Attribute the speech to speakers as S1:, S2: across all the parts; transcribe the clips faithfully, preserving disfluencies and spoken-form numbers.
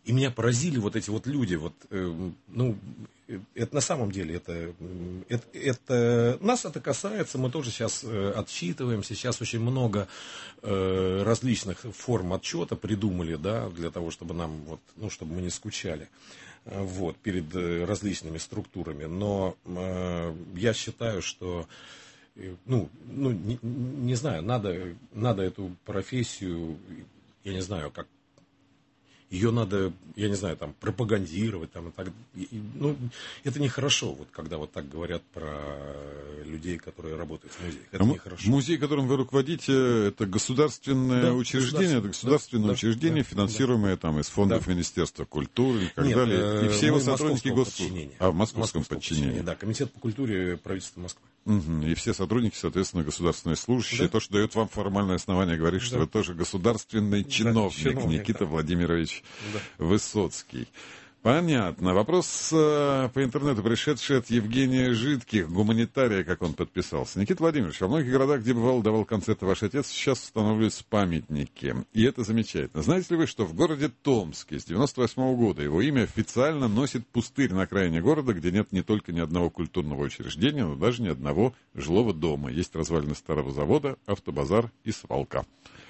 S1: И меня поразили вот эти вот люди. Вот, э, ну, это на самом деле, это, это, это, нас это касается, мы тоже сейчас э, отчитываемся, сейчас очень много э, различных форм отчета придумали, да, для того, чтобы нам, вот, ну, чтобы мы не скучали. Вот, перед различными структурами. Но э, я считаю, что ну, ну не, не знаю, надо, надо эту профессию, я не знаю, как ее надо, я не знаю, там, пропагандировать, там, и так, и, ну, это нехорошо, вот, когда вот так говорят про людей, которые работают в музее. Это
S2: а
S1: нехорошо.
S2: Музей, которым вы руководите, это государственное
S1: да,
S2: учреждение, это государственное да, учреждение, да, финансируемое да. там из фондов да. Министерства культуры и так
S1: Нет,
S2: далее. И все его сотрудники
S1: госслужбы.
S2: А, в московском, московском подчинении. подчинении.
S1: Да, комитет по культуре правительства Москвы.
S2: Угу. И все сотрудники, соответственно, государственные служащие. Да? То, что дает вам формальное основание говорить, да. что вы тоже государственный чиновник, да, чиновник Никита да. Владимирович да. Высоцкий. Понятно. Вопрос э, по интернету, пришедший от Евгения Жидких, гуманитария, как он подписался. Никита Владимирович, во многих городах, где бывал, давал концерты ваш отец, сейчас устанавливаются памятники. И это замечательно. Знаете ли вы, что в городе Томске с девяносто восьмого года его имя официально носит пустырь на окраине города, где нет не только ни одного культурного учреждения, но даже ни одного жилого дома. Есть развалины старого завода, автобазар и свалка.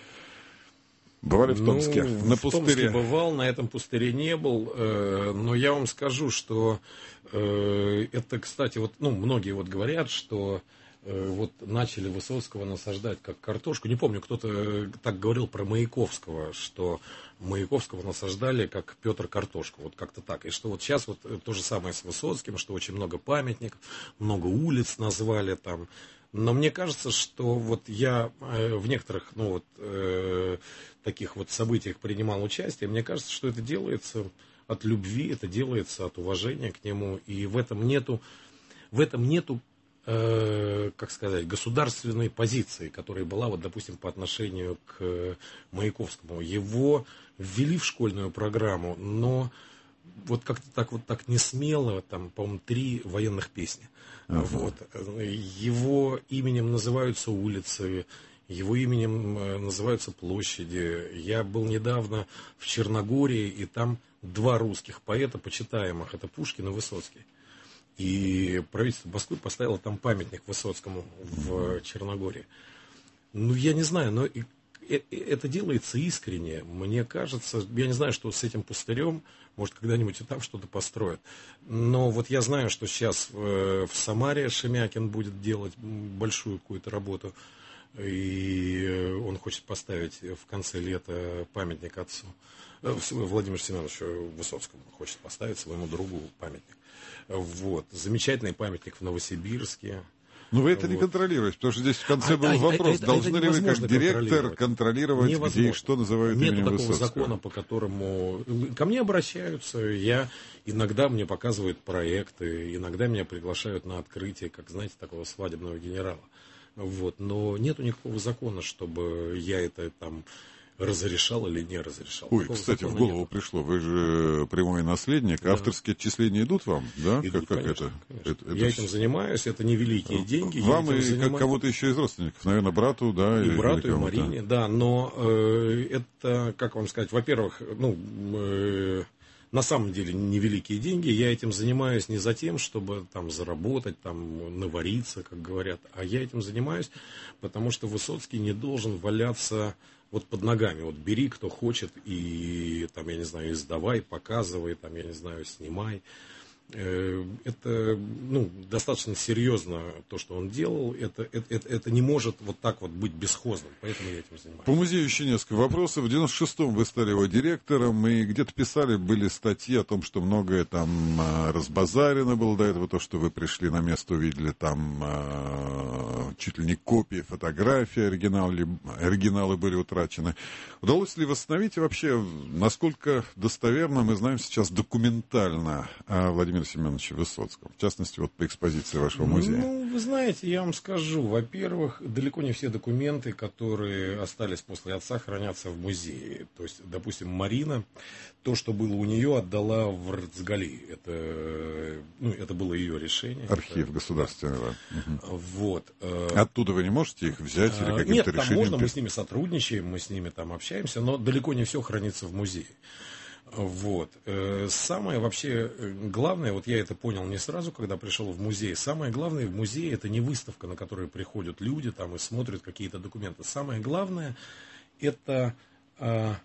S2: Бывали в Томске,
S1: ну,
S2: на
S1: в
S2: пустыре?
S1: В Томске бывал, на этом пустыре не был, э, но я вам скажу, что э, это, кстати, вот, ну, многие вот говорят, что э, вот начали Высоцкого насаждать как картошку. Не помню, кто-то так говорил про Маяковского, что Маяковского насаждали как Петр картошку, вот как-то так. И что вот сейчас вот то же самое с Высоцким, что очень много памятников, много улиц назвали там. Но мне кажется, что вот я э, в некоторых, ну вот, э, таких вот событиях принимал участие. Мне кажется, что это делается от любви, это делается от уважения к нему. И в этом нету, в этом нету, э, как сказать, государственной позиции, которая была, вот, допустим, по отношению к Маяковскому. Его ввели в школьную программу, но вот как-то так вот так не смело, там, по-моему, три военных песни. Uh-huh. Вот. Его именем называются улицы, его именем называются площади. Я был недавно в Черногории, и там два русских поэта почитаемых, это Пушкин и Высоцкий. И правительство Москвы поставило там памятник Высоцкому в Черногории. Ну, я не знаю, но и это делается искренне. Мне кажется, я не знаю, что с этим пустырем, может, когда-нибудь и там что-то построят. Но вот я знаю, что сейчас в Самаре Шемякин будет делать большую какую-то работу. И он хочет поставить в конце лета памятник отцу. Владимиру Семеновичу Высоцкому хочет поставить своему другу памятник. Вот. Замечательный памятник в Новосибирске.
S2: Но вы это вот не контролируете, потому что здесь в конце а, был а, вопрос, это, должны это ли вы как директор контролировать, невозможно. Где и что называют
S1: Нет
S2: именем
S1: такого
S2: Высоцкого?
S1: Закона, по которому... Ко мне обращаются, я... иногда мне показывают проекты, иногда меня приглашают на открытие, как, знаете, такого свадебного генерала. Вот. Но нету никакого закона, чтобы я это там... разрешал или не разрешал.
S2: Ой,
S1: Такого
S2: кстати, в голову
S1: нет.
S2: Пришло. Вы же прямой наследник. Да. Авторские отчисления идут вам, да?
S1: Идут,
S2: как, как
S1: конечно,
S2: это?
S1: конечно.
S2: Это, это...
S1: Я этим занимаюсь, это невеликие деньги.
S2: Вам и
S1: занимаюсь.
S2: кого-то еще из родственников, наверное, брату, да?
S1: И
S2: или,
S1: брату,
S2: или
S1: и Марине, да. Но э, это, как вам сказать, во-первых, ну, э, на самом деле невеликие деньги. Я этим занимаюсь не за тем, чтобы там заработать, там навариться, как говорят, а я этим занимаюсь, потому что Высоцкий не должен валяться вот под ногами. Вот бери, кто хочет, и там, я не знаю, издавай, показывай, там, я не знаю, снимай. Это, ну, достаточно серьезно то, что он делал. Это, это, это не может вот так вот быть бесхозным, поэтому я этим занимаюсь.
S2: По музею еще несколько вопросов. В девяносто шестом вы стали его директором, и где-то писали, были статьи о том, что многое там разбазарено было до этого, то, что вы пришли на место, увидели там чуть ли не копии фотографий, оригиналы, оригиналы были утрачены. Удалось ли восстановить, и вообще, насколько достоверно мы знаем сейчас документально о Владимире Семеновиче Высоцком, в частности, вот по экспозиции вашего музея?
S1: Ну, вы знаете, я вам скажу, во-первых, далеко не все документы, которые остались после отца, хранятся в музее. То есть, допустим, Марина, то, что было у нее, отдала в Рцгали. Это, ну, это было ее решение.
S2: Архив
S1: это,
S2: государственный, да.
S1: Угу. Вот.
S2: Оттуда вы не можете их взять или каким-то
S1: Нет,
S2: решением?
S1: Нет, там можно, мы с ними сотрудничаем, мы с ними там общаемся, но далеко не все хранится в музее. Вот. Самое вообще главное, вот я это понял не сразу, когда пришел в музей, самое главное в музее это не выставка, на которую приходят люди там и смотрят какие-то документы. Самое главное это а,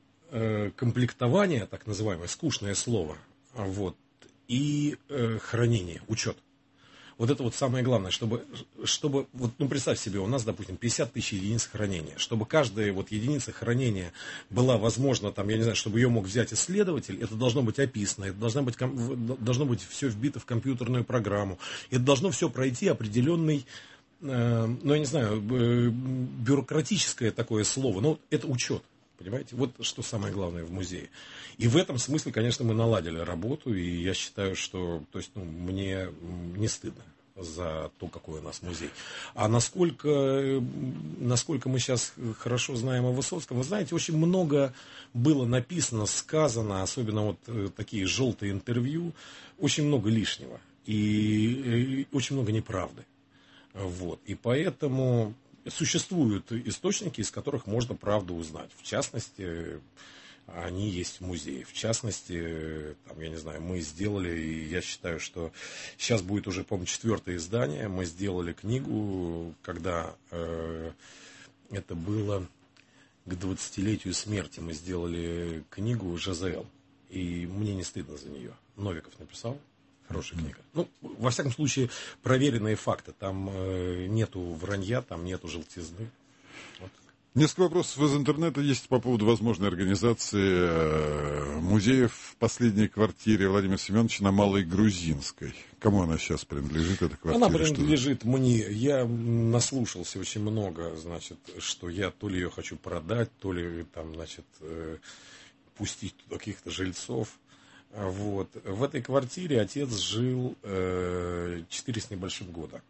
S1: а, комплектование, так называемое, скучное слово, вот, и а, хранение, учет. Вот это вот самое главное, чтобы, чтобы вот, ну, представь себе, у нас, допустим, пятьдесят тысяч единиц хранения. Чтобы каждая вот единица хранения была возможна, там, я не знаю, чтобы ее мог взять исследователь, это должно быть описано, это должно быть, должно быть все вбито в компьютерную программу. Это должно все пройти определенный, э, ну, я не знаю, бюрократическое такое слово, но это учет. Понимаете, вот что самое главное в музее. И в этом смысле, конечно, мы наладили работу, и я считаю, что, то есть, ну, мне не стыдно за то, какой у нас музей. А насколько, насколько мы сейчас хорошо знаем о Высоцком, вы знаете, очень много было написано, сказано, особенно вот такие желтые интервью, очень много лишнего и, и очень много неправды. Вот. И поэтому существуют источники, из которых можно правду узнать. В частности, они есть в музее. В частности, там, я не знаю, мы сделали, и я считаю, что сейчас будет уже, по-моему, четвертое издание. Мы сделали книгу, когда э, это было к двадцатилетию смерти. Мы сделали книгу «ЖЗЛ». И мне не стыдно за нее. Новиков написал. Хорошая книга. Ну, во всяком случае, проверенные факты. Там э, нету вранья, там нету желтизны. Вот.
S2: Несколько вопросов из интернета есть по поводу возможной организации э, музеев в последней квартире Владимира Семеновича на Малой Грузинской. Кому она сейчас принадлежит, эта квартира?
S1: Она принадлежит мне. Я наслушался очень много, значит, что я то ли ее хочу продать, то ли там, значит, э, пустить туда каких-то жильцов. Вот. В этой квартире отец жил э, четыре с небольшим года.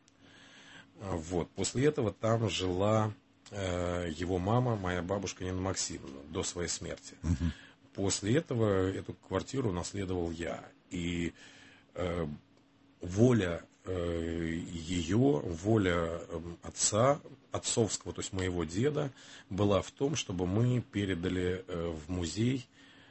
S1: Вот. После этого там жила э, его мама, моя бабушка Нина Максимовна, до своей смерти. Угу. После этого эту квартиру наследовал я. И э, воля э, ее, воля отца, отцовского, то есть моего деда, была в том, чтобы мы передали э, в музей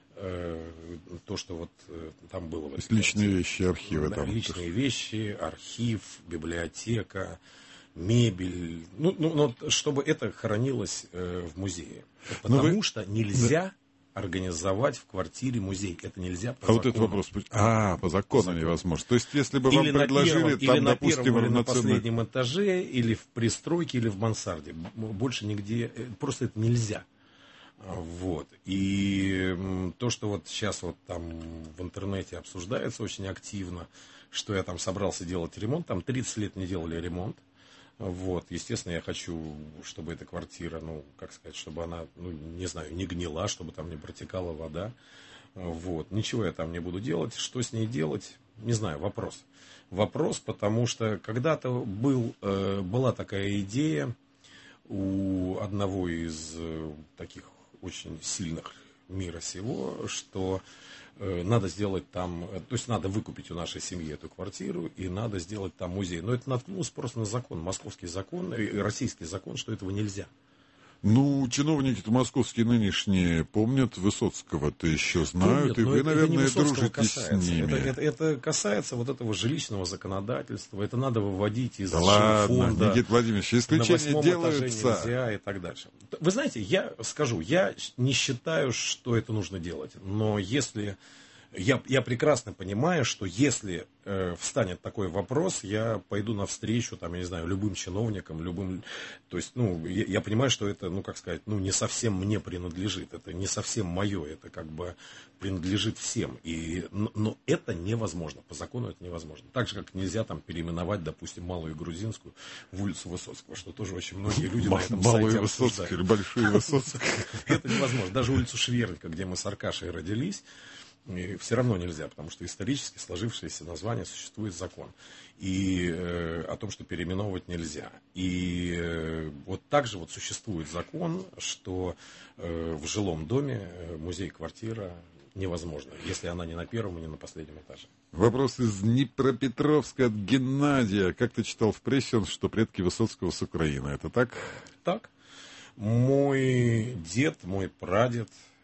S1: то, что вот там было. В этой
S2: личные квартире. Вещи, архивы.
S1: Да,
S2: там.
S1: Личные вещи, архив, библиотека, мебель. Ну, ну, ну чтобы это хранилось э, в музее. Потому вы... что нельзя да. организовать в квартире музей. Это нельзя по
S2: а
S1: закону.
S2: Вот этот вопрос. А, по закону по невозможно. То есть, если бы
S1: или
S2: вам предложили,
S1: первом,
S2: там,
S1: или
S2: допустим,
S1: на первом, или на
S2: равноценный...
S1: последнем этаже, или в пристройке, или в мансарде. Больше нигде. Просто это нельзя. Вот. И то, что вот сейчас вот там в интернете обсуждается очень активно, что я там собрался делать ремонт, там тридцать лет не делали ремонт. Вот. Естественно, я хочу, чтобы эта квартира, ну, как сказать, чтобы она, ну, не знаю, не гнила, чтобы там не протекала вода. Вот. Ничего я там не буду делать. Что с ней делать? Не знаю, вопрос. Вопрос, потому что когда-то был, была такая идея у одного из таких очень сильных мира сего, что э, надо сделать там, то есть надо выкупить у нашей семьи эту квартиру и надо сделать там музей. Но это наткнулось просто на закон, московский закон, и российский закон, что этого нельзя.
S2: Ну, чиновники-то московские нынешние помнят Высоцкого-то еще знают,
S1: помнят,
S2: и вы, наверное, дружите
S1: касается.
S2: с ними.
S1: Это, это, это касается вот этого жилищного законодательства, это надо выводить из
S2: да
S1: жилфонда.
S2: Ладно, Никита Владимирович, исключения делаются.
S1: Нельзя и так дальше. Вы знаете, я скажу, я не считаю, что это нужно делать, но если... Я, я прекрасно понимаю, что если э, встанет такой вопрос, я пойду навстречу, там, я не знаю, любым чиновникам, любым... То есть, ну, я, я понимаю, что это, ну, как сказать, ну, не совсем мне принадлежит, это не совсем мое, это как бы принадлежит всем. И, но, но это невозможно, по закону это невозможно. Так же, как нельзя там переименовать, допустим, Малую Грузинскую в улицу Высоцкого, что тоже очень многие люди на этом сайте обсуждают.
S2: Малую Большую Высоцкую.
S1: Это невозможно. Даже улицу Шверника, где мы с Аркашей родились, и все равно нельзя, потому что исторически сложившееся название существует закон. И э, о том, что переименовывать нельзя. И э, вот также вот существует закон, что э, в жилом доме э, музей-квартира невозможно, если она не на первом и не на последнем этаже.
S2: Вопрос из Днепропетровска от Геннадия. Как ты читал в прессе, что предки Высоцкого с Украины? Это так?
S1: Так. Мой дед, мой прадед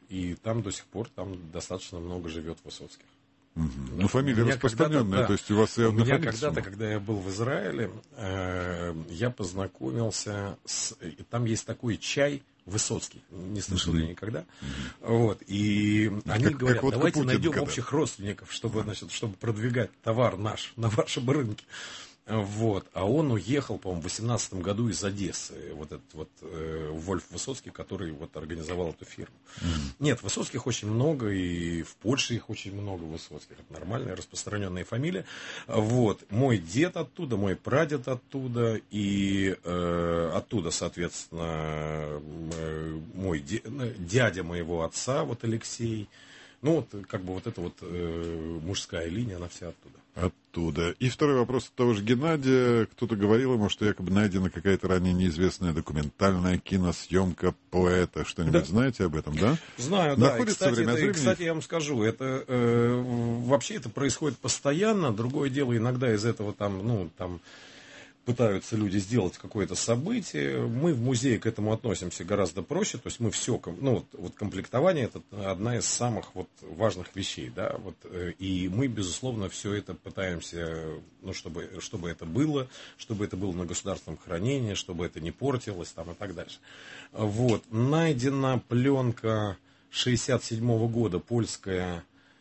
S1: И там до сих пор там достаточно много живет Высоцких.
S2: Угу. Да. Ну, фамилия распространенная, да, то есть у вас...
S1: У меня когда-то, когда я был в Израиле, э, я познакомился с... И там есть такой чай Высоцкий, не слышал mm-hmm. я никогда. Mm-hmm. Вот, и они как, говорят, как давайте Путин, найдем когда... общих родственников, чтобы, значит, чтобы продвигать товар наш на вашем рынке. Вот. А он уехал, по-моему, в восемнадцатом году из Одессы. Вот этот вот э, Вольф Высоцкий, который вот организовал эту фирму. Mm-hmm. Нет, Высоцких очень много, и в Польше их очень много Высоцких. Это нормальная, распространенная фамилия. Вот. Мой дед оттуда, мой прадед оттуда, и э, оттуда, соответственно, мой де, дядя моего отца, вот Алексей. Ну, вот, как бы вот эта вот э, мужская линия, она вся оттуда.
S2: Оттуда. И второй вопрос от того же Геннадия. Кто-то говорил ему, что якобы найдена какая-то ранее неизвестная документальная киносъемка поэта. Что-нибудь да. знаете об этом, да?
S1: Знаю, да. И, кстати, время это, кстати, я вам скажу, это э, вообще это происходит постоянно. Другое дело, иногда из этого там, ну, там... пытаются люди сделать какое-то событие. Мы в музее к этому относимся гораздо проще. То есть мы все, ну вот, вот комплектование это одна из самых вот важных вещей, да, вот, и мы, безусловно, все это пытаемся, ну, чтобы, чтобы это было, чтобы это было на государственном хранении, чтобы это не портилось там и так дальше. Вот. Найдена пленка шестьдесят седьмого года, польское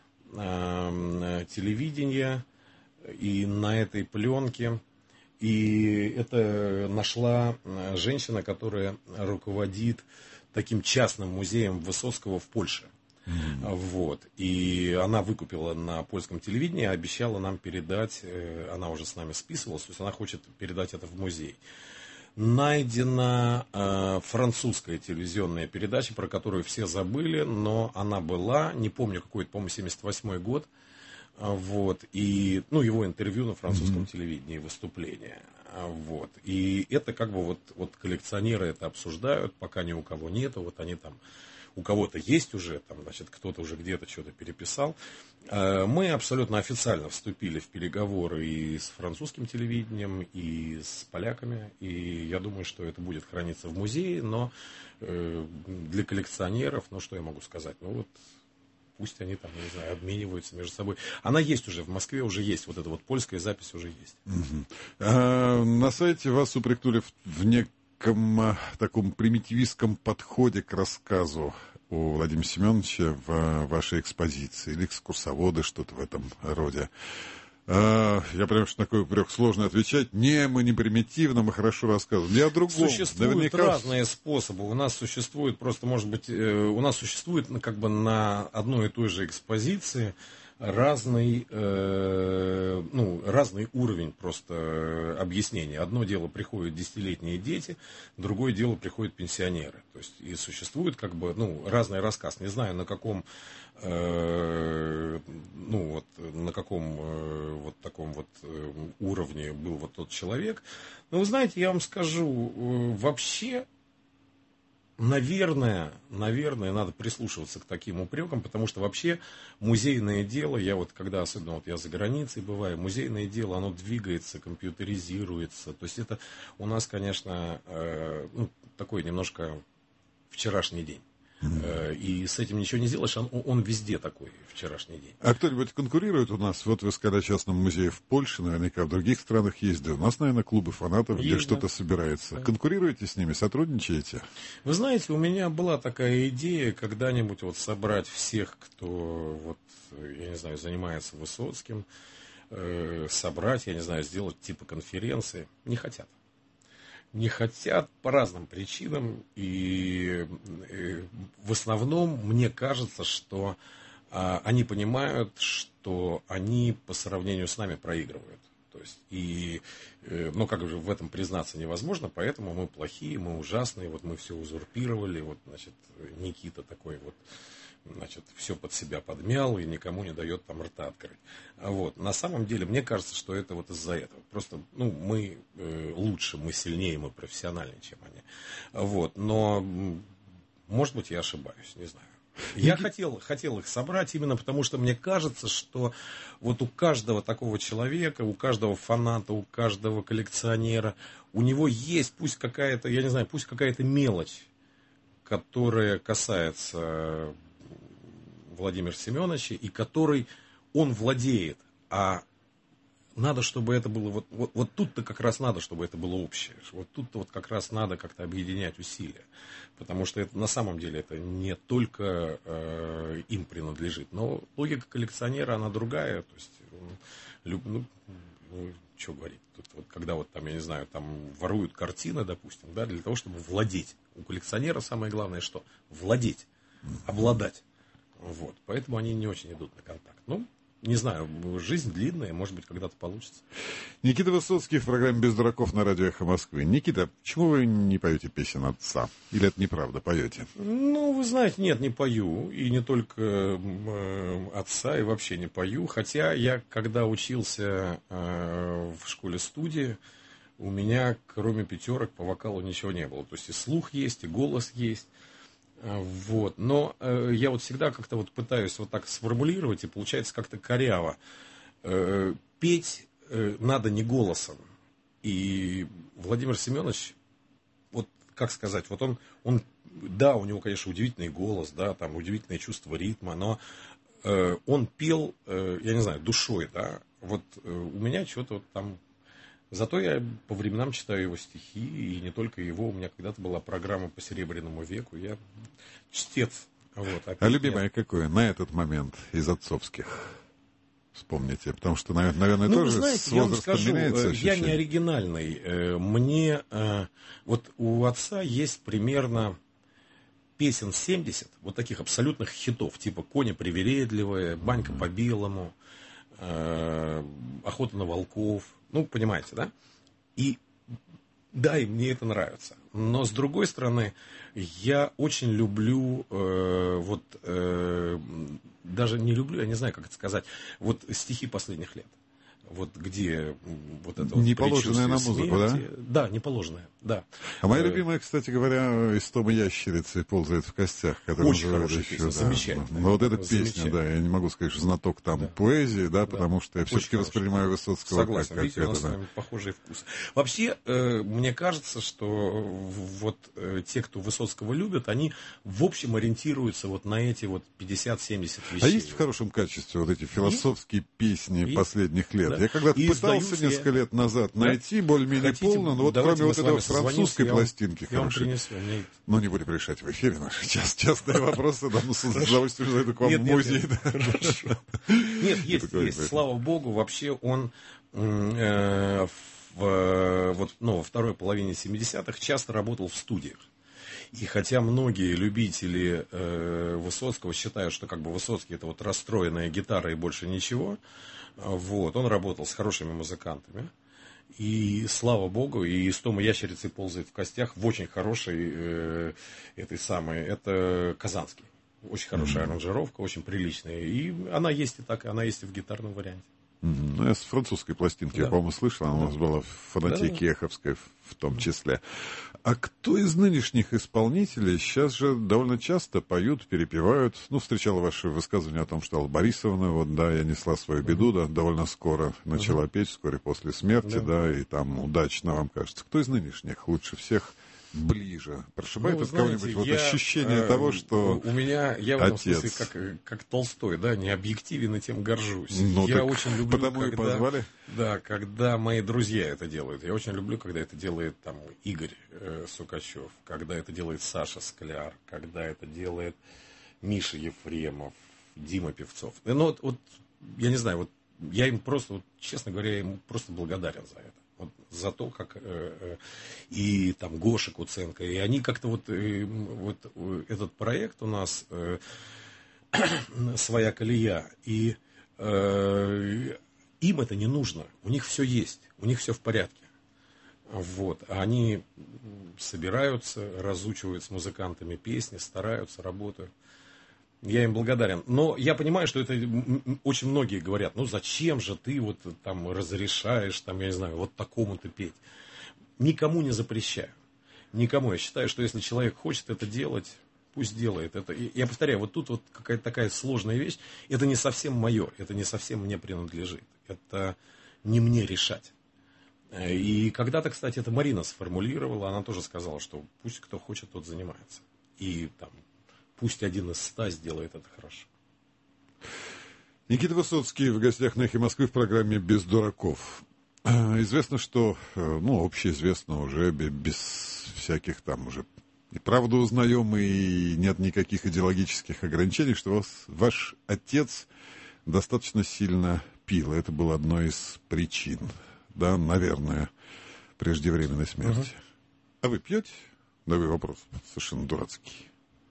S1: э, телевидение, и на этой пленке И это нашла женщина, которая руководит таким частным музеем Высоцкого в Польше. Mm-hmm. Вот. И она выкупила на польском телевидении, обещала нам передать, она уже с нами списывалась, то есть она хочет передать это в музей. Найдена э, французская телевизионная передача, про которую все забыли, но она была, не помню какой-то, по-моему, семьдесят восьмой год. Вот, и, ну, его интервью на французском mm-hmm. телевидении, выступление. Вот, и это как бы вот, вот коллекционеры это обсуждают, пока ни у кого нету, вот они там, у кого-то есть уже, там, значит, кто-то уже где-то что-то переписал. Мы абсолютно официально вступили в переговоры и с французским телевидением, и с поляками, и я думаю, что это будет храниться в музее, но для коллекционеров, ну, что я могу сказать, ну, вот, пусть они там, не знаю, обмениваются между собой. Она есть уже, в Москве уже есть, вот эта вот польская запись уже есть.
S2: Угу. А, на сайте вас упрекнули в, в неком а, таком примитивистском подходе к рассказу у Владимира Семеновича в вашей экспозиции, или экскурсоводы, что-то в этом роде. А, я прям что такой упрек, сложно отвечать. Не, мы не примитивно, мы хорошо рассказываем. Я о другом.
S1: Существуют Наверняка... разные способы. У нас существует просто, может быть, э, у нас существует ну, как бы на одной и той же экспозиции разный, э, ну, разный уровень просто объяснения. Одно дело приходят десятилетние дети, другое дело приходят пенсионеры. То есть и существует как бы ну, разный рассказ. Не знаю, на каком э, ну, вот, на каком э, вот таком вот э, уровне был вот тот человек. Но вы знаете, я вам скажу, э, вообще Наверное, наверное, надо прислушиваться к таким упрекам, потому что вообще музейное дело, я вот когда, особенно вот я за границей бываю, музейное дело, оно двигается, компьютеризируется. То есть это у нас, конечно, э, ну, такой немножко вчерашний день. Mm-hmm. И с этим ничего не сделаешь, он, он везде такой вчерашний день.
S2: А кто-нибудь конкурирует у нас? Вот вы сказали о частном музее в Польше, наверняка в других странах есть. Да у нас, наверное, клубы фанатов, есть, где да. что-то собирается. Да. Конкурируете с ними, сотрудничаете?
S1: Вы знаете, у меня была такая идея когда-нибудь вот собрать всех, кто, вот, я не знаю, занимается Высоцким, э, собрать, я не знаю, сделать типа конференции. Не хотят. Не хотят по разным причинам, и, и в основном мне кажется, что а, они понимают, что они по сравнению с нами проигрывают. То есть, и, э, ну, как же в этом признаться невозможно, поэтому мы плохие, мы ужасные, вот мы все узурпировали, вот, значит, Никита такой вот, значит, все под себя подмял и никому не дает там рта открыть. Вот. На самом деле, мне кажется, что это вот из-за этого. Просто, ну, мы э, лучше, мы сильнее, мы профессиональнее, чем они. Вот. Но, может быть, я ошибаюсь, не знаю. Я хотел, хотел их собрать именно потому, что мне кажется, что вот у каждого такого человека, у каждого фаната, у каждого коллекционера, у него есть пусть какая-то, я не знаю, пусть какая-то мелочь, которая касается Владимира Семеновича, и который он владеет, а надо, чтобы это было, вот, вот, вот тут-то как раз надо, чтобы это было общее. Вот тут-то вот как раз надо как-то объединять усилия. Потому что это, на самом деле это не только э, им принадлежит. Но логика коллекционера, она другая. То есть, ну, ну, ну что говорить. Тут, вот, когда вот там, я не знаю, там воруют картины, допустим, да, для того, чтобы владеть. У коллекционера самое главное что? Владеть, обладать. Вот. Поэтому они не очень идут на контакт. Ну, не знаю, жизнь длинная, может быть, когда-то получится.
S2: Никита Высоцкий в программе «Без дураков» на радио «Эхо Москвы». Никита, почему вы не поете песен отца? Или это неправда, поете?
S1: Ну, вы знаете, нет, не пою. И не только э, отца, и вообще не пою. Хотя я, когда учился э, в школе-студии, у меня, кроме пятерок, по вокалу ничего не было. То есть и слух есть, и голос есть. Вот. Но э, я вот всегда как-то вот пытаюсь вот так сформулировать, и получается как-то коряво. Э, петь э, надо не голосом. И Владимир Семенович, вот как сказать, вот он, он, да, у него, конечно, удивительный голос, да, там удивительное чувство ритма, но э, он пел, э, я не знаю, душой, да. Вот э, у меня что-то вот там... Зато я по временам читаю его стихи, и не только его. У меня когда-то была программа по Серебряному веку. Я чтец. Вот, а
S2: а любимое какое на этот момент из отцовских? Вспомните. Потому что, наверное,
S1: ну,
S2: тоже
S1: знаете,
S2: с возрастом
S1: скажу,
S2: меняется ощущение.
S1: Я не оригинальный. Мне... Вот у отца есть примерно песен семьдесят, вот таких абсолютных хитов, типа «Кони привередливые», «Банька по белому», «Охота на волков». Ну, понимаете, да? И да, и мне это нравится. Но с другой стороны, я очень люблю, э, вот, э, даже не люблю, я не знаю, как это сказать, вот стихи последних лет. Вот где вот это
S2: не
S1: вот
S2: положенное на музыку,
S1: смерти.
S2: да?
S1: Да, не положенное, да.
S2: А моя любимая, кстати говоря, из Тома ящерицы ползает в костях.
S1: Очень хорошая еще, песня, да. Замечательная.
S2: Но вот эта песня, да, я не могу сказать, что знаток там да. поэзии, да, да, потому что я все-таки воспринимаю Высоцкого.
S1: Согласен,
S2: как,
S1: видите,
S2: как
S1: у нас
S2: это,
S1: с вами да. похожий вкус. Вообще, э, мне кажется, что вот э, те, кто Высоцкого любят, они в общем ориентируются вот на эти вот пятьдесят-семьдесят вещей.
S2: А есть в хорошем качестве вот эти философские есть? песни есть? последних лет? Да. Я когда-то
S1: и
S2: пытался несколько лет назад да? найти более-менее полно, но вот кроме вот этой французской пластинки хорошей.
S1: Мне...
S2: Ну, не будем решать в эфире наши час, частные вопросы, да, ну, с удовольствием зайду к вам нет, в музей.
S1: Нет, нет, хорошо. Нет, есть, есть, слава богу, вообще он э, в, вот, ну, во второй половине семидесятых часто работал в студиях. И хотя многие любители э, Высоцкого считают, что как бы Высоцкий это вот расстроенная гитара и больше ничего, вот, он работал с хорошими музыкантами. И слава богу, и из Тома ящерицы ползает в костях в очень хорошей э, этой самой, это Казанский. Очень хорошая mm-hmm. аранжировка, очень приличная. И она есть и так, она есть и в гитарном варианте.
S2: Mm-hmm. Ну, я с французской пластинки, да. я, по-моему, слышал, она да. у нас была в фонотеке да. Эховской в том числе. А кто из нынешних исполнителей сейчас же довольно часто поют, перепевают? Ну, встречала ваше высказывание о том, что Алла Борисовна, вот, да, я несла свою беду, да, довольно скоро начала uh-huh. петь, вскоре после смерти, да. да, и там удачно, вам кажется. Кто из нынешних лучше всех ближе? Прошибает ну, от кого-нибудь вот я, ощущение э, того, что
S1: у меня, я в этом
S2: отец.
S1: смысле, как, как Толстой, да, не объективен, и тем горжусь.
S2: Ну,
S1: я очень люблю,
S2: потому
S1: когда,
S2: и позвали?
S1: Да, когда мои друзья это делают. Я очень люблю, когда это делает там Игорь э, Сукачев, когда это делает Саша Скляр, когда это делает Миша Ефремов, Дима Певцов. Ну, вот, вот я не знаю, вот я им просто, вот, честно говоря, я им просто благодарен за это. Вот, за то, как э, э, и там Гоша Куценко, и они как-то вот, э, вот э, этот проект у нас э, своя колея, и э, им это не нужно, у них все есть, у них все в порядке. Вот, они собираются, разучивают с музыкантами песни, стараются, работают. Я им благодарен. Но я понимаю, что это очень многие говорят, ну зачем же ты вот там разрешаешь, там, я не знаю, вот такому-то петь. Никому не запрещаю. Никому. Я считаю, что если человек хочет это делать, пусть делает это. И я повторяю, вот тут вот какая-то такая сложная вещь. Это не совсем мое, это не совсем мне принадлежит. Это не мне решать. И когда-то, кстати, это Марина сформулировала, она тоже сказала, что пусть кто хочет, тот занимается. И там пусть один из ста сделает это хорошо.
S2: Никита Высоцкий в гостях на «Эхе Москвы» в программе «Без дураков». Известно, что, ну, общеизвестно уже, без всяких там уже и правду узнаем, и нет никаких идеологических ограничений, что вас, ваш отец достаточно сильно пил. Это было одной из причин, да, наверное, преждевременной смерти. Угу. А вы пьете? Да, вы вопрос совершенно дурацкий.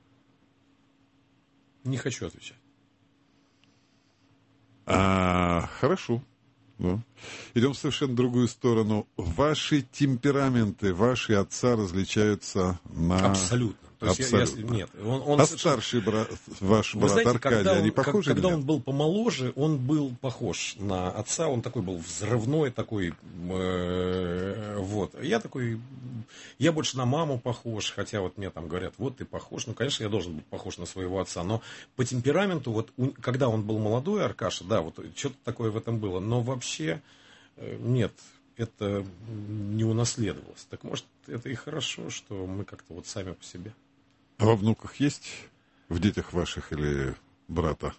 S1: Не хочу отвечать.
S2: А, хорошо. Да. Идем в совершенно другую сторону. Ваши темпераменты, ваши отца различаются на...
S1: Абсолютно. То есть Абсолютно. Я, я, нет, он, он
S2: а совершенно... старший брат, ваш брат знаете, Аркадий, он, они похожи?
S1: Когда
S2: или
S1: он был помоложе, он был похож на отца, он такой был взрывной, такой, э, вот. Я такой, я больше на маму похож, хотя вот мне там говорят, вот ты похож, ну, конечно, я должен быть похож на своего отца, но по темпераменту, вот, когда он был молодой, Аркаша, да, вот, что-то такое в этом было, но вообще, э, нет, это не унаследовалось. Так может, это и хорошо, что мы как-то вот сами по себе.
S2: А во внуках есть? В детях ваших или брата?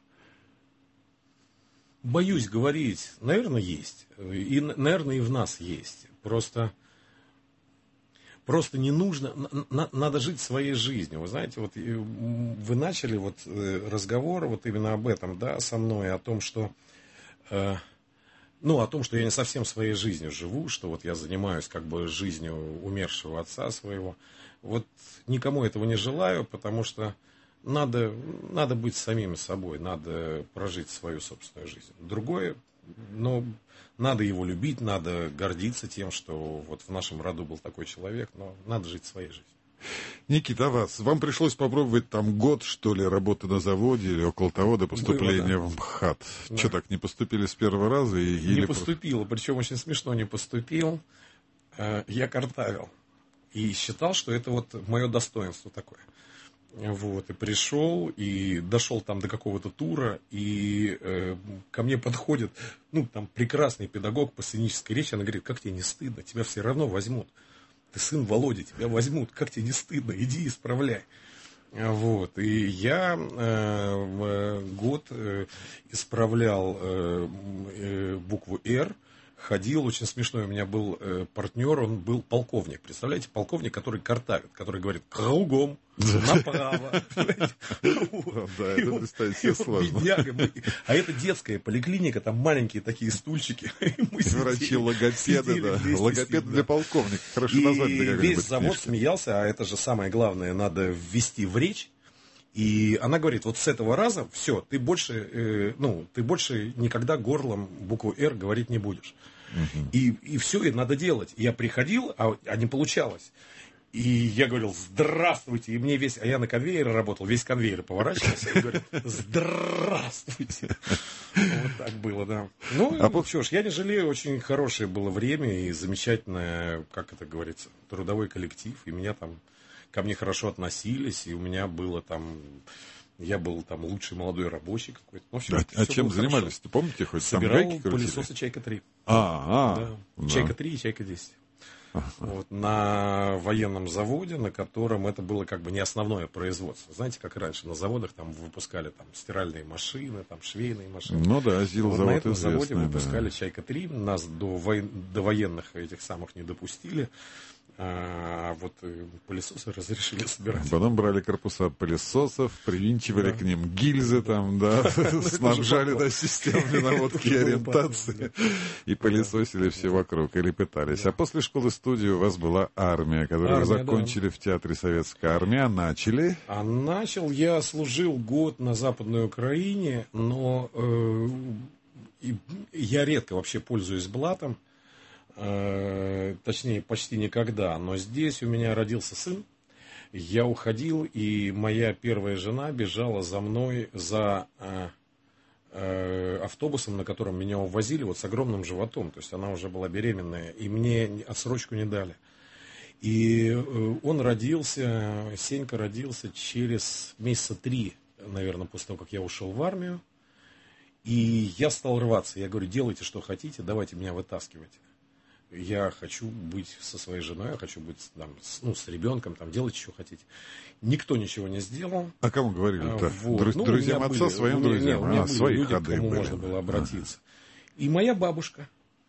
S1: Боюсь говорить. Наверное, есть. И, наверное, и в нас есть. Просто, просто не нужно... На, надо жить своей жизнью. Вы знаете, вот вы начали вот разговор вот именно об этом, да, со мной, о том, что... Э, ну, о том, что я не совсем своей жизнью живу, что вот я занимаюсь как бы жизнью умершего отца своего. Вот никому этого не желаю, потому что надо, надо быть самим собой, надо прожить свою собственную жизнь. Другое, но надо его любить, надо гордиться тем, что вот в нашем роду был такой человек, но надо жить своей жизнью.
S2: Никита, а вас, вам пришлось попробовать там год, что ли, работы на заводе или около того до поступления Было, да. в МХАТ. Да. Что, так не поступили с первого раза? И,
S1: не или... поступил, причем очень смешно не поступил. Я картавил. И считал, что это вот мое достоинство такое. Вот, и пришел, и дошел там до какого-то тура, и э, ко мне подходит, ну, там, прекрасный педагог по сценической речи, она говорит, как тебе не стыдно, тебя все равно возьмут. Ты сын Володи, тебя возьмут, как тебе не стыдно, иди исправляй. Вот, и я э, год э, исправлял э, э, букву «Р», ходил, очень смешной у меня был э, партнер, он был полковник. Представляете, полковник, который картавит, который говорит кругом, направо.
S2: Да, это представить себе сложно.
S1: А это детская поликлиника, там маленькие такие стульчики.
S2: Врачи-логопеды, да. Логопед для полковника. Хорошо назвать.
S1: И весь завод смеялся, а это же самое главное, надо ввести в речь. И она говорит, вот с этого раза все, ты больше, э, ну, ты больше никогда горлом букву «Р» говорить не будешь. Uh-huh. И, и все, и надо делать. Я приходил, а, а не получалось. И я говорил, здравствуйте. И мне весь, а я на конвейере работал, весь конвейер поворачивался и говорит, здравствуйте. Вот так было, да. Ну, а что ж, я не жалею, очень хорошее было время и замечательное, как это говорится, трудовой коллектив. И меня там... Ко мне хорошо относились, и у меня было там, я был там лучший молодой рабочий какой-то. Ну, все,
S2: а
S1: все
S2: а чем занимались? Ты помните хоть?
S1: Собирал там пылесосы «Чайка-три».
S2: А,
S1: а, да. «Чайка-три» и «Чайка-десять». Ага. Вот, на военном заводе, на котором это было как бы не основное производство. Знаете, как раньше на заводах там выпускали там стиральные машины, там швейные машины.
S2: Ну да, ЗИЛ-завод вот
S1: на этом
S2: известный,
S1: заводе
S2: да.
S1: выпускали «Чайка-три». Нас до, во... до военных этих самых не допустили. А вот пылесосы разрешили собирать.
S2: Потом брали корпуса пылесосов, привинчивали да. к ним гильзы там, да, снабжали до системной наводки и ориентации и пылесосили все вокруг, или пытались. А после школы-студии у вас была армия, которую вы закончили в Театре Советской Армии, а начали?
S1: А начал я, служил год на Западной Украине, но я редко вообще пользуюсь блатом. Точнее, почти никогда. Но здесь у меня родился сын. Я уходил, и моя первая жена бежала за мной за э, э, автобусом, на котором меня увозили, вот с огромным животом. То есть она уже была беременная, и мне отсрочку не дали. И э, он родился, Сенька родился через месяца три, наверное, после того, как я ушел в армию. И я стал рваться. Я говорю, делайте, что хотите, давайте меня вытаскивайте. я хочу быть со своей женой, я хочу быть там, с, ну, с ребенком, там, делать, что хотите. Никто ничего не сделал.
S2: А кому говорили-то?
S1: Вот.
S2: Друз-
S1: ну,
S2: друзьям отца,
S1: были,
S2: своим
S1: меня,
S2: друзьям?
S1: Не, у меня
S2: а,
S1: были
S2: своих
S1: люди, к
S2: ходы
S1: кому
S2: были.
S1: можно было обратиться.
S2: Ага.
S1: И моя бабушка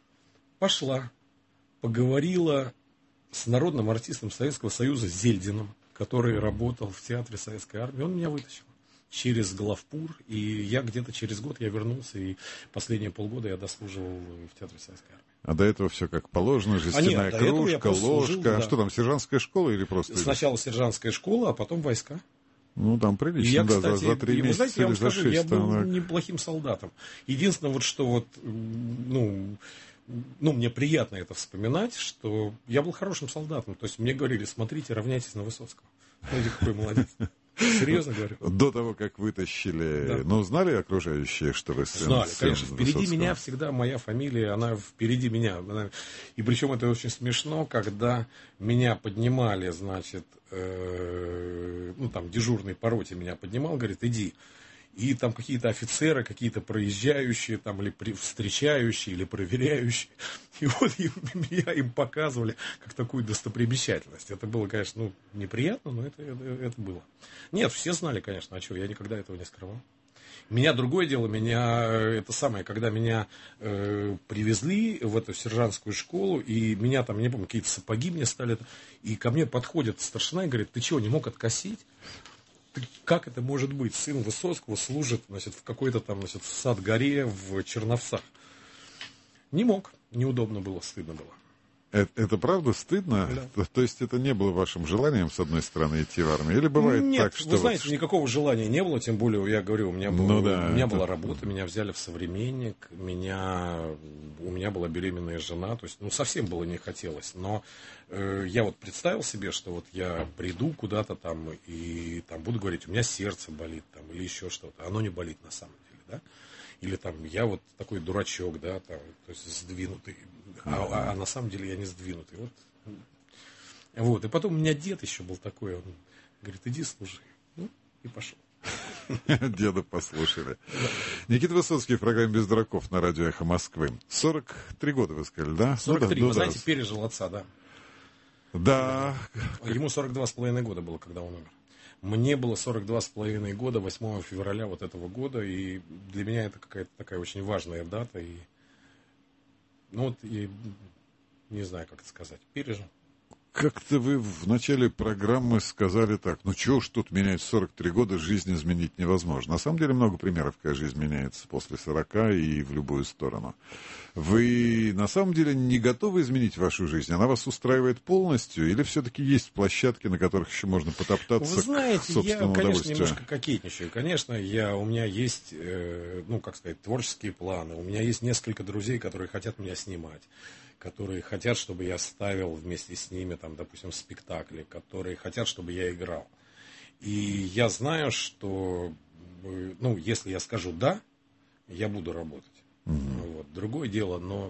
S1: пошла, поговорила с народным артистом Советского Союза Зельдиным, который работал в театре Советской Армии. Он меня вытащил через главпур, и я где-то через год я вернулся, и последние полгода я дослуживал в театре Советской Армии.
S2: А до этого все как положено, жестяная
S1: а нет,
S2: кружка, ложка.
S1: Служил, да.
S2: Что там, сержантская школа или просто?
S1: Сначала сержантская школа, а потом войска.
S2: Ну, там прилично,
S1: я,
S2: да,
S1: кстати,
S2: за, за три месяца
S1: знаете, я вам
S2: или за
S1: скажу,
S2: шесть.
S1: я был
S2: там...
S1: неплохим солдатом. Единственное, вот что вот, ну, ну, мне приятно это вспоминать, что я был хорошим солдатом. То есть мне говорили, смотрите, равняйтесь на Высоцкого. Смотрите, какой молодец. Серьезно говорю.
S2: До того, как вытащили, да. Ну, знали окружающие, что вы сын?
S1: Знали,
S2: сын
S1: конечно. Впереди
S2: Высоцкого?
S1: меня всегда моя фамилия, она впереди меня. Она... И причем это очень смешно, когда меня поднимали, значит, э... ну, там, дежурный по роте меня поднимал, говорит, иди. И там какие-то офицеры, какие-то проезжающие, там, или при... встречающие, или проверяющие. И вот им, меня им показывали как такую достопримечательность. Это было, конечно, ну, неприятно, но это, это, это было. Нет, все знали, конечно, а что, я никогда этого не скрывал. Меня другое дело, меня, это самое, когда меня э, привезли в эту сержантскую школу, и меня там, не помню, какие-то сапоги мне стали, и ко мне подходит старшина и говорит, ты чего, не мог откосить? Как это может быть? Сын Высоцкого служит, значит, в какой-то там, значит, в Сад-горе в Черновцах. Не мог. Неудобно было, стыдно было.
S2: Это, это правда стыдно?
S1: Да.
S2: То, то есть это не было вашим желанием, с одной стороны, идти в армию? Или бывает
S1: Нет,
S2: так, что...
S1: вы знаете,
S2: вот...
S1: никакого желания не было, тем более, я говорю, у меня, был,
S2: ну, да,
S1: у меня
S2: это...
S1: была работа, меня взяли в «Современник», меня, у меня была беременная жена, то есть, ну, совсем было не хотелось, но э, я вот представил себе, что вот я приду куда-то там и там буду говорить, у меня сердце болит там или еще что-то, оно не болит на самом деле, да? Или там я вот такой дурачок, да, там, то есть сдвинутый, а, а, а на самом деле я не сдвинутый. Вот. Вот. И потом у меня дед еще был такой, он говорит, иди служи. Ну, и пошел.
S2: Деда послушали. Никита Высоцкий в программе «Без дураков» на радио «Эхо Москвы». сорок три года, вы сказали, да?
S1: сорок три,
S2: ну,
S1: вы
S2: да,
S1: знаете,
S2: да.
S1: пережил отца, да.
S2: Да.
S1: Ему сорок два с половиной года было, когда он умер. Мне было сорок два с половиной года, восьмого февраля вот этого года, и для меня это какая-то такая очень важная дата, и, ну вот, и, не знаю, как это сказать, пережил.
S2: Как-то вы в начале программы сказали так, ну чего ж тут менять сорок три года, жизнь изменить невозможно. На самом деле много примеров, как жизнь меняется после сорока и в любую сторону. Вы на самом деле не готовы изменить вашу жизнь? Она вас устраивает полностью? Или все-таки есть площадки, на которых еще можно потоптаться?
S1: Вы знаете,
S2: к собственному
S1: я, конечно,
S2: удовольствию?
S1: немножко кокетничаю. Конечно, я, у меня есть, э, ну, как сказать, творческие планы. У меня есть несколько друзей, которые хотят меня снимать, которые хотят, чтобы я ставил вместе с ними, там, допустим, спектакли, которые хотят, чтобы я играл. И я знаю, что, ну, если я скажу «да», я буду работать. Mm-hmm. Вот. Другое дело, но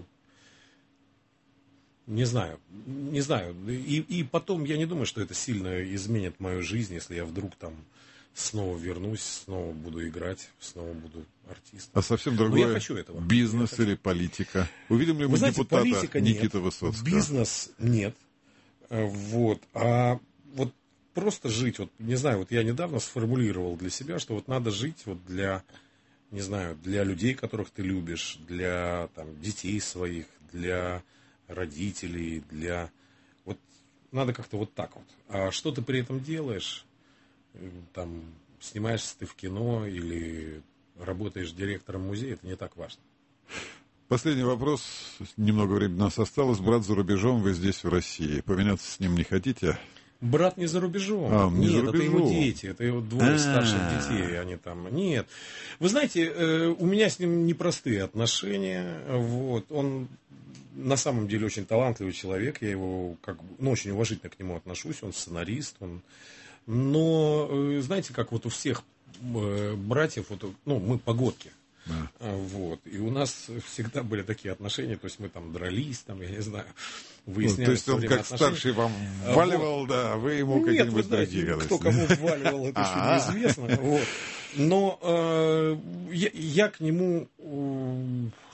S1: не знаю, не знаю. И, и потом я не думаю, что это сильно изменит мою жизнь, если я вдруг там снова вернусь, снова буду играть, снова буду артистом.
S2: А совсем другое,
S1: я хочу этого.
S2: бизнес
S1: я
S2: или
S1: хочу.
S2: Политика? Увидим ли мы
S1: Вы знаете,
S2: депутата
S1: политика
S2: Никиты
S1: нет,
S2: Высоцкого?
S1: Бизнес нет. Вот. А вот просто жить, вот, не знаю, вот я недавно сформулировал для себя, что вот надо жить вот для, не знаю, для людей, которых ты любишь, для там, детей своих, для родителей, для... Вот надо как-то вот так вот. А что ты при этом делаешь? Там, снимаешься ты в кино или работаешь директором музея, это не так важно.
S2: Последний вопрос. Немного времени у нас осталось. Брат за рубежом, вы здесь, в России. Поменяться с ним не хотите?
S1: Брат не за рубежом.
S2: А, не
S1: Нет,
S2: за
S1: это
S2: рубежом.
S1: его дети, это его двое
S2: А-а-а.
S1: старших детей, они там. Нет. Вы знаете, у меня с ним непростые отношения. Вот. Он на самом деле очень талантливый человек. Я его как бы, ну, очень уважительно к нему отношусь. Он сценарист. Он... Но, знаете, как вот у всех братьев, вот, ну, мы погодки.
S2: Да.
S1: Вот. И у нас всегда были такие отношения, то есть мы там дрались, там, я не знаю, выясняли.
S2: Ну, то есть он как
S1: отношения.
S2: старший вам вваливал, вот. Да, а вы ему какие-нибудь
S1: Нет, вы
S2: другие
S1: знаете,
S2: гадости.
S1: кто кому вваливал, это еще неизвестно. Вот. Но э, я, я к нему, э,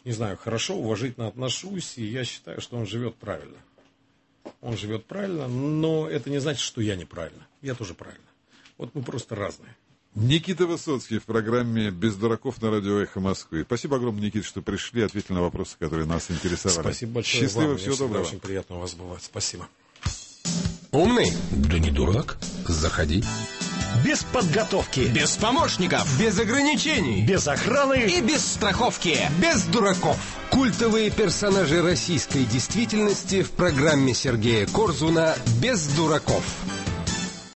S1: не знаю, хорошо, уважительно отношусь, и я считаю, что он живет правильно. Он живет правильно, но это не значит, что я неправильно. Я тоже правильно. Вот мы просто разные.
S2: Никита Высоцкий в программе «Без дураков» на радио «Эхо Москвы». Спасибо огромное, Никита, что пришли, ответили на вопросы, которые нас интересовали.
S1: Спасибо большое.
S2: Счастливо,
S1: вам.
S2: всего доброго.
S1: Очень приятно у вас бывать. Спасибо.
S3: Умный? Да не дурак. Заходи.
S4: Без подготовки.
S3: Без помощников. Без ограничений.
S4: Без охраны.
S3: И без страховки. Без дураков. Культовые персонажи российской действительности в программе Сергея Корзуна «Без дураков».